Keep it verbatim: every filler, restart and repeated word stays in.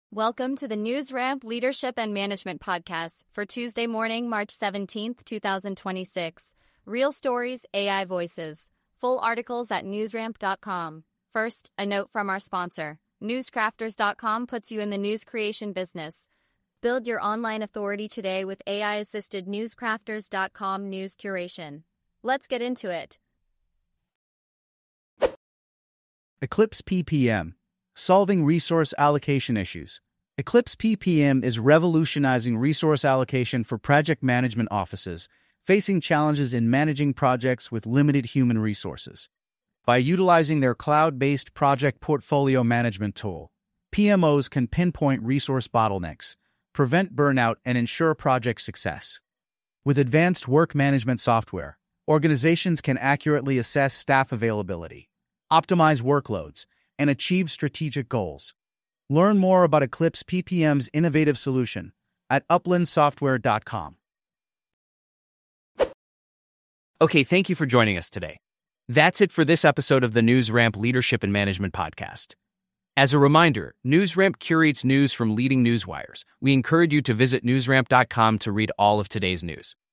Welcome to the NewsRamp Leadership and Management Podcast for Tuesday morning, March seventeenth, twenty twenty-six. Real stories, A I voices. Full articles at newsramp dot com. First, a note from our sponsor. newscrafters dot com puts you in the news creation business. Build your online authority today with A I-assisted newscrafters dot com news curation. Let's get into it. Eclipse P P M. Solving resource allocation issues. Eclipse P P M is revolutionizing resource allocation for project management offices facing challenges in managing projects with limited human resources. By utilizing their cloud-based project portfolio management tool, P M Os can pinpoint resource bottlenecks, prevent burnout, and ensure project success. With advanced work management software, organizations can accurately assess staff availability, optimize workloads, and achieve strategic goals. Learn more about Eclipse P P M's innovative solution at upland software dot com. Okay, thank you for joining us today. That's it for this episode of the NewsRamp Leadership and Management Podcast. As a reminder, NewsRamp curates news from leading newswires. We encourage you to visit newsramp dot com to read all of today's news.